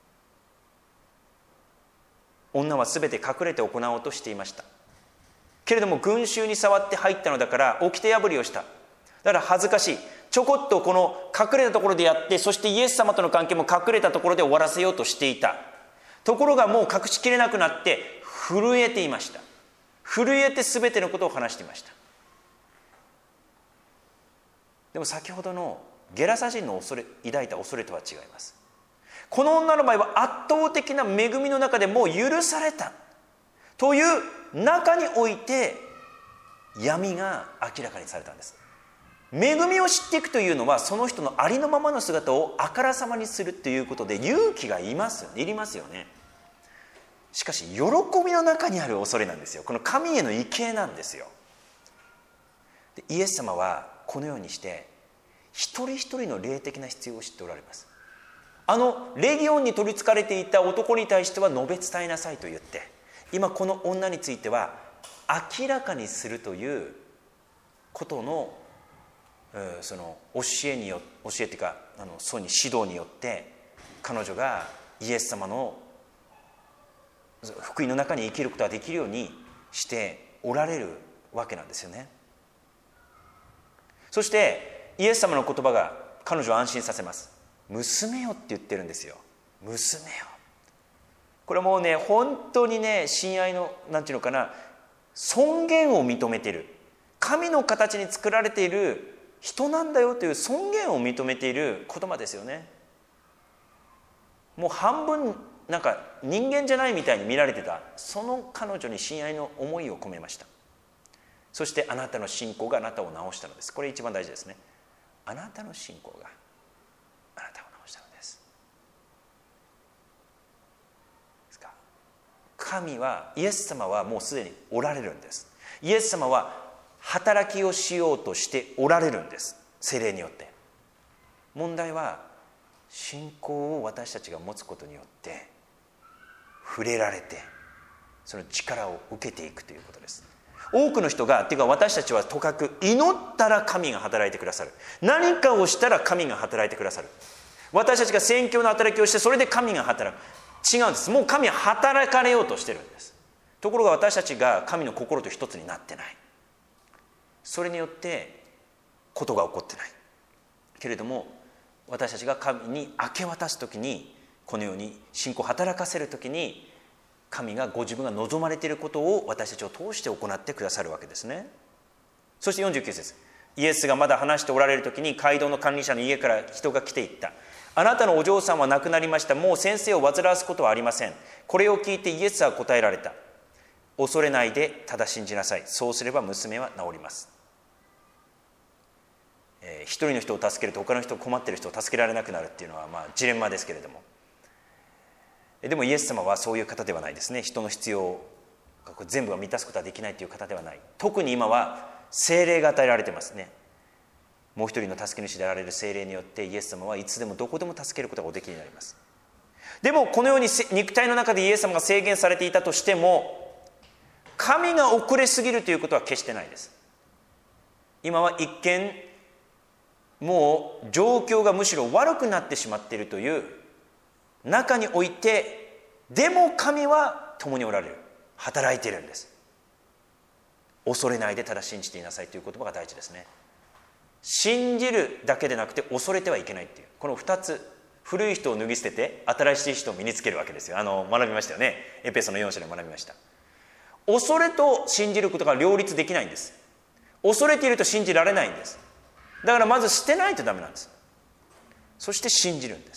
女はすべて隠れて行おうとしていました。けれども群衆に触って入ったのだから掟破りをした。だから恥ずかしい。ちょこっとこの隠れたところでやって、そしてイエス様との関係も隠れたところで終わらせようとしていた。ところがもう隠しきれなくなって震えていました。震えて全てのことを話していました。でも先ほどのゲラサ人の抱いた恐れとは違います。この女の場合は圧倒的な恵みの中でもう許されたという中において闇が明らかにされたんです。恵みを知っていくというのは、その人のありのままの姿をあからさまにするということで勇気がいりますよね。しかし喜びの中にある恐れなんですよ。この神への畏敬なんですよ。でイエス様はこのようにして一人一人の霊的な必要を知っておられます。レギオンに取りつかれていた男に対しては述べ伝えなさいと言って、今この女については明らかにするということのその教えというかそうに指導によって彼女がイエス様の福音の中に生きることができるようにしておられるわけなんですよね。そしてイエス様の言葉が彼女を安心させます。娘よって言ってるんですよ。娘よ。これはもうね、本当にね、親愛のなんていうのかな、尊厳を認めている、神の形に作られている人なんだよという尊厳を認めている言葉ですよね。もう半分なんか人間じゃないみたいに見られてた、その彼女に親愛の思いを込めました。そしてあなたの信仰があなたを治したのです。これ一番大事ですね。あなたの信仰があなたを治したのです。神は、イエス様はもうすでにおられるんです。イエス様は働きをしようとしておられるんです、聖霊によって。問題は信仰を私たちが持つことによって触れられて、その力を受けていくということです。多くの人が、っていうか私たちはとかく祈ったら神が働いてくださる、何かをしたら神が働いてくださる。私たちが宣教の働きをしてそれで神が働く、違うんです。もう神は働かれようとしてるんです。ところが私たちが神の心と一つになってない。それによってことが起こってないけれども、私たちが神に明け渡すときに、このように信仰を働かせるときに、神がご自分が望まれていることを私たちを通して行ってくださるわけですね。そして49節、イエスがまだ話しておられるときに街道の管理者の家から人が来ていった。 あなたのお嬢さんは亡くなりました。もう先生を煩わすことはありません。これを聞いてイエスは答えられた。恐れないでただ信じなさい。そうすれば娘は治ります。一人の人を助けると他の人、困っている人を助けられなくなるっていうのはジレンマですけれども、でもイエス様はそういう方ではないですね。人の必要が全部は満たすことはできないという方ではない。特に今は聖霊が与えられてますね。もう一人の助け主であられる聖霊によってイエス様はいつでもどこでも助けることがおできになります。でもこのように肉体の中でイエス様が制限されていたとしても、神が遅れすぎるということは決してないです。今は一見もう状況がむしろ悪くなってしまっているという中において、でも神は共におられる、働いているんです。恐れないでただ信じていなさいという言葉が大事ですね。信じるだけでなくて恐れてはいけないっていう、この2つ、古い人を脱ぎ捨てて新しい人を身につけるわけですよ。学びましたよね。エペソの4章で学びました。恐れと信じることが両立できないんです。恐れていると信じられないんです。だからまず捨てないとダメなんです。そして信じるんです。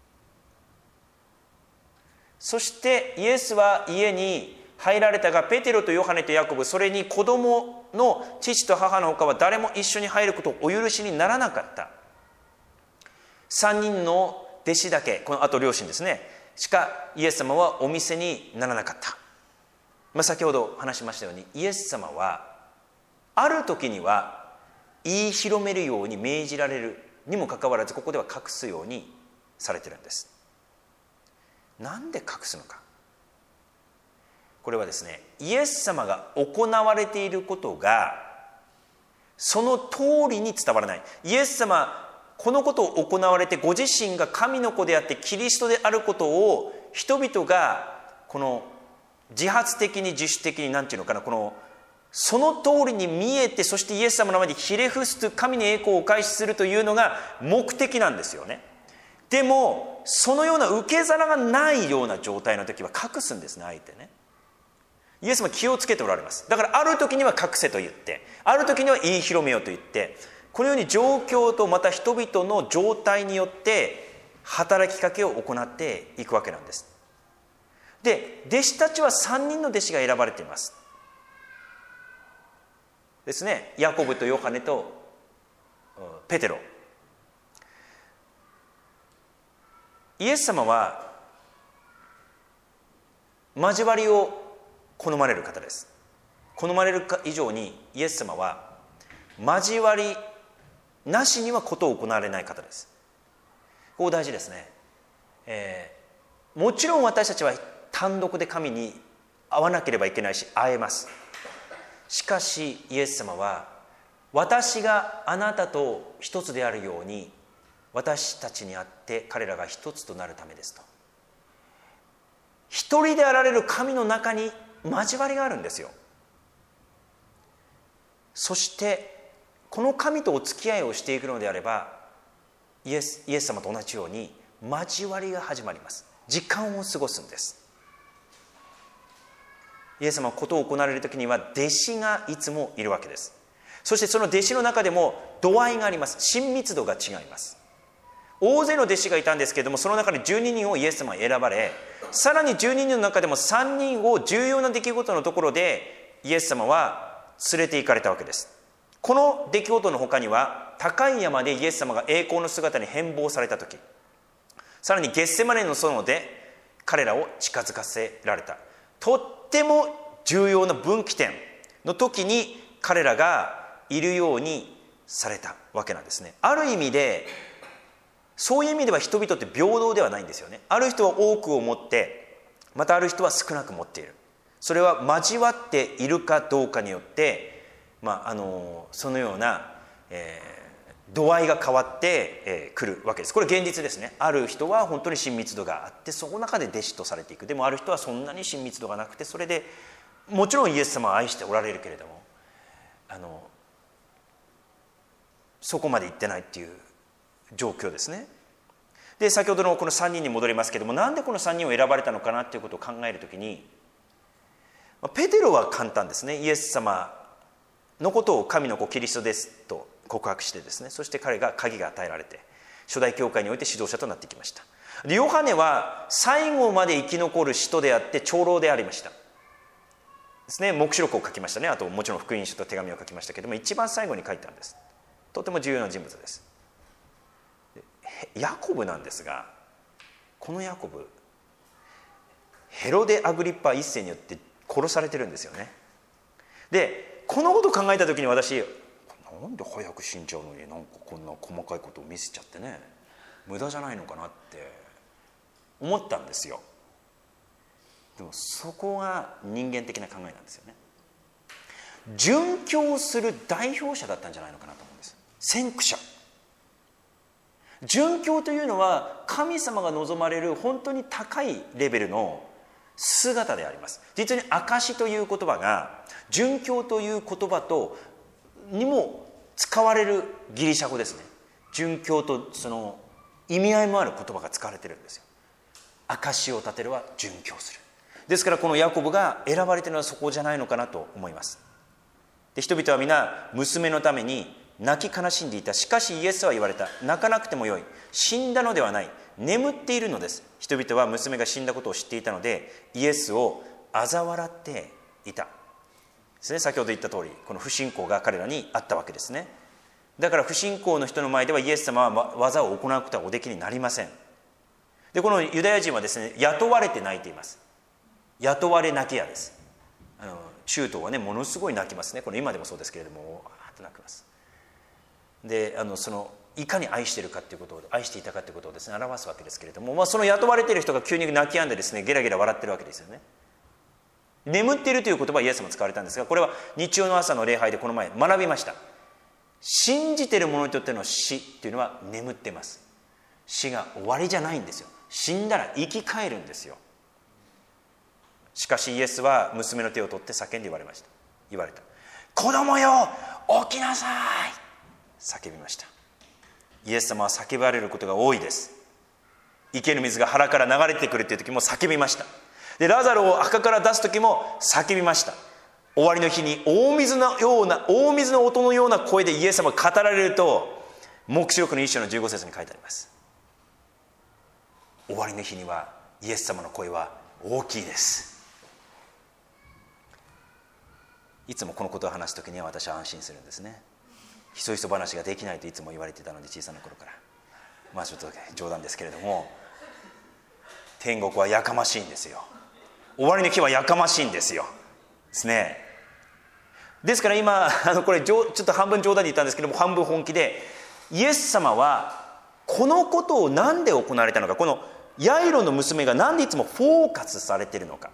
そしてイエスは家に入られたが、ペテロとヨハネとヤコブ、それに子供の父と母のほかは誰も一緒に入ることをお許しにならなかった。3人の弟子だけ、このあと両親ですね、しかイエス様はお見せにならなかった。先ほど話しましたように、イエス様はある時には言い広めるように命じられるにもかかわらず、ここでは隠すようにされているんです。なんで隠すのか。これはですね、イエス様が行われていることがその通りに伝わらない。イエス様、このことを行われてご自身が神の子であってキリストであることを人々がこの自発的に自主的に、なんていうのかな、その通りに見えて、そしてイエス様の前でひれ伏す、神に栄光をお返しするというのが目的なんですよね。でもそのような受け皿がないような状態の時は隠すんですね、あえてね。イエスも気をつけておられます。だからある時には隠せと言って、ある時には言い広めようと言って、このように状況とまた人々の状態によって働きかけを行っていくわけなんです。で、弟子たちは3人の弟子が選ばれていますですね。ヤコブとヨハネとペテロ。イエス様は交わりを好まれる方です。好まれる以上にイエス様は交わりなしにはことを行われない方です。ここ大事ですね。もちろん私たちは単独で神に会わなければいけないし、会えます。しかしイエス様は、私があなたと一つであるように私たちにあって彼らが一つとなるためですと。一人であられる神の中に交わりがあるんですよ。そしてこの神とお付き合いをしていくのであれば、イエス様と同じように交わりが始まります。時間を過ごすんです。イエス様はことを行われる時には弟子がいつもいるわけです。そしてその弟子の中でも度合いがあります。親密度が違います。大勢の弟子がいたんですけれども、その中で12人をイエス様は選ばれ、さらに12人の中でも3人を重要な出来事のところでイエス様は連れて行かれたわけです。この出来事の他には、高い山でイエス様が栄光の姿に変貌された時、さらにゲッセマネの園で彼らを近づかせられた、とっても重要な分岐点の時に彼らがいるようにされたわけなんですね。ある意味で、そういう意味では人々って平等ではないんですよね。ある人は多くを持って、またある人は少なく持っている。それは交わっているかどうかによって、そのような、度合いが変わってくるわけです。これ現実ですね。ある人は本当に親密度があって、その中で弟子とされていく。でもある人はそんなに親密度がなくて、それでもちろんイエス様を愛しておられるけれども、そこまで行ってないっていう状況ですね。で、先ほどのこの3人に戻りますけれども、なんでこの3人を選ばれたのかなっていうことを考えるときに、ペテロは簡単ですね。イエス様のことを神の子キリストですと告白してですね、そして彼が鍵が与えられて、 初代教会において指導者となってきました。でヨハネは最後まで生き残る使徒であって長老でありましたですね。黙示録を書きましたね。あともちろん福音書と手紙を書きましたけども、一番最後に書いたんです。とても重要な人物です。ヤコブなんですが、このヤコブヘロデ・アグリッパ一世によって殺されてるんですよね。でこのことを考えた時に私、なんで早く死んじゃうのになんかこんな細かいことを見せちゃってね、無駄じゃないのかなって思ったんですよ。でもそこが人間的な考えなんですよね。殉教する代表者だったんじゃないのかなと思うんです。先駆者。殉教というのは神様が望まれる本当に高いレベルの姿であります。実に証という言葉が殉教という言葉とにも使われるギリシャ語ですね。殉教とその意味合いもある言葉が使われているんですよ。証を立てるは殉教する。ですからこのヤコブが選ばれているのはそこじゃないのかなと思います。で人々は皆娘のために泣き悲しんでいた。しかしイエスは言われた。泣かなくてもよい。死んだのではない。眠っているのです。人々は娘が死んだことを知っていたのでイエスを嘲笑っていたですね。先ほど言った通りこの不信仰が彼らにあったわけですね。だから不信仰の人の前ではイエス様は技を行うことはおできになりません。でこのユダヤ人はですね、雇われて泣いています。雇われ泣き屋です。中東はねものすごい泣きますね。これ今でもそうですけれどもわーっと泣きます。でそのいかに愛しているかということを愛していたかということをですね表すわけですけれども、その雇われている人が急に泣き止んでですねゲラゲラ笑ってるわけですよね。眠っているという言葉はイエスも使われたんですが、これは日曜の朝の礼拝でこの前学びました。信じている者にとっての死というのは眠っています。死が終わりじゃないんですよ。死んだら生き返るんですよ。しかしイエスは娘の手を取って叫んで言われた。子供よ起きなさい叫びました。イエス様は叫ばれることが多いです。生ける水が腹から流れてくるという時も叫びました。でラザロを墓から出す時も叫びました。終わりの日に大水の音のような声でイエス様が語られると黙示録の1章の15節に書いてあります。終わりの日にはイエス様の声は大きいです。いつもこのことを話す時には私は安心するんですね。ひそひそ話ができないといつも言われていたので、小さな頃から。ちょっと冗談ですけれども、天国はやかましいんですよ。終わりの日はやかましいんですよですね。ですから今これちょっと半分冗談で言ったんですけども、半分本気で、イエス様はこのことを何で行われたのか、このヤイロの娘が何でいつもフォーカスされているのか、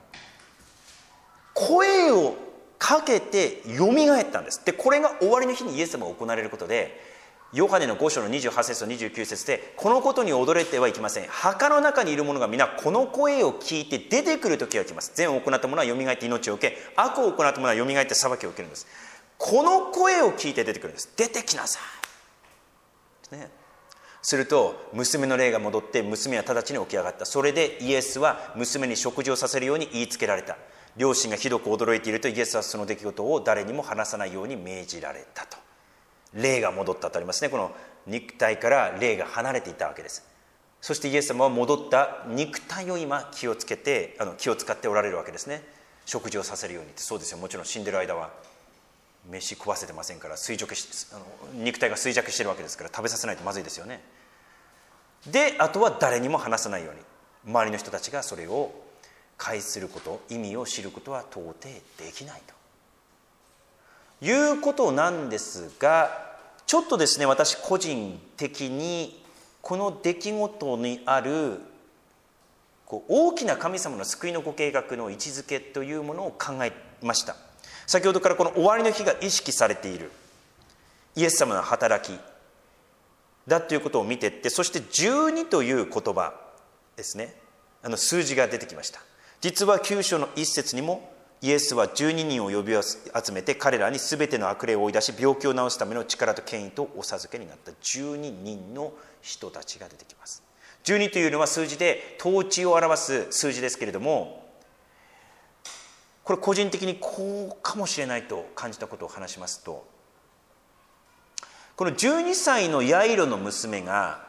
声をかけてよみがえったんです。でこれが終わりの日にイエス様が行われることで、ヨハネの5章の28節と29節で、このことに驚いてはいけません。墓の中にいる者が皆この声を聞いて出てくる時が来ます。善を行った者はよみがえって命を受け、悪を行った者はよみがえって裁きを受けるんです。この声を聞いて出てくるんです。出てきなさい、ね、すると娘の霊が戻って娘は直ちに起き上がった。それでイエスは娘に食事をさせるように言いつけられた。両親がひどく驚いているとイエスはその出来事を誰にも話さないように命じられたと。霊が戻ったとありますね。この肉体から霊が離れていたわけです。そしてイエス様は戻った肉体を今気を使っておられるわけですね。食事をさせるように。そうですよ、もちろん死んでる間は飯食わせてませんから、肉体が衰弱してるわけですから、食べさせないとまずいですよね。であとは誰にも話さないように、周りの人たちがそれを介すること、意味を知ることは到底できないということなんですが、ちょっとですね、私個人的にこの出来事にある大きな神様の救いのご計画の位置づけというものを考えました。先ほどからこの終わりの日が意識されているイエス様の働きだということを見ていって、そして12という言葉ですね、数字が出てきました。実は9章の1節にもイエスは12人を呼び集めて彼らに全ての悪霊を追い出し、病気を治すための力と権威とお授けになった12人の人たちが出てきます。12というのは数字で統治を表す数字ですけれども、これ個人的にこうかもしれないと感じたことを話しますと、この12歳のヤイロの娘が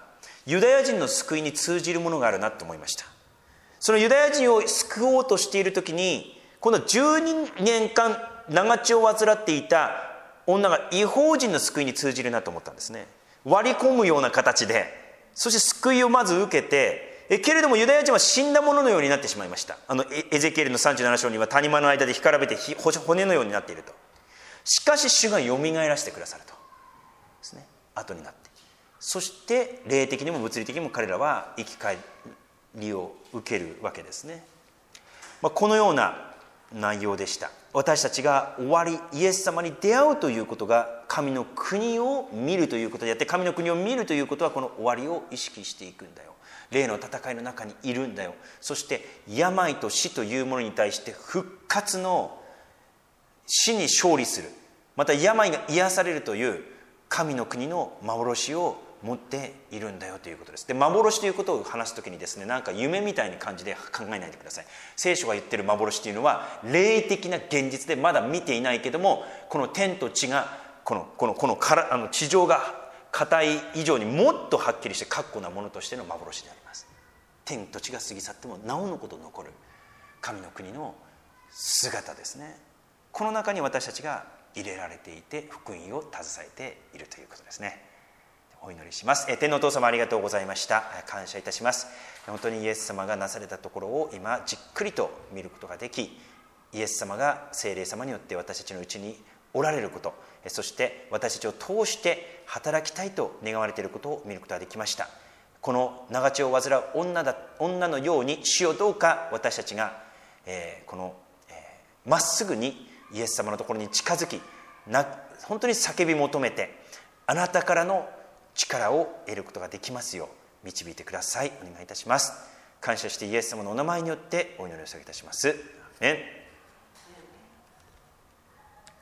ユダヤ人の救いに通じるものがあるなと思いました。そのユダヤ人を救おうとしている時に、この12年間長血を患っていた女が異邦人の救いに通じるなと思ったんですね。割り込むような形で、そして救いをまず受けて、けれどもユダヤ人は死んだもののようになってしまいました。エゼキエルの37章には谷間の間で干からびて骨のようになっていると。しかし主がよみがえらせてくださるとですね、後になって、そして霊的にも物理的にも彼らは生き返りを受けるわけですね。このような内容でした。私たちが終わりイエス様に出会うということが神の国を見るということであって、神の国を見るということはこの終わりを意識していくんだよ。霊の戦いの中にいるんだよ。そして病と死というものに対して復活の死に勝利する、また病が癒されるという神の国の幻を持っているんだよということです。で、幻ということを話すときにですね、なんか夢みたいな感じで考えないでください。聖書が言っている幻というのは霊的な現実で、まだ見ていないけども、この天と地がこの地上が硬い以上にもっとはっきりして確固なものとしての幻であります。天と地が過ぎ去ってもなおのこと残る神の国の姿ですね。この中に私たちが入れられていて、福音を携えているということですね。お祈りします。天のお父様、ありがとうございました。感謝いたします。本当にイエス様がなされたところを今じっくりと見ることができ、イエス様が聖霊様によって私たちのうちにおられること、そして私たちを通して働きたいと願われていることを見ることができました。この長血を患う女のように、主よどうか私たちが、まっすぐにイエス様のところに近づき、本当に叫び求めて、あなたからの力を得ることができますよう導いてください。お願いいたします。感謝してイエス様のお名前によってお祈りを捧げいたします。アーメン。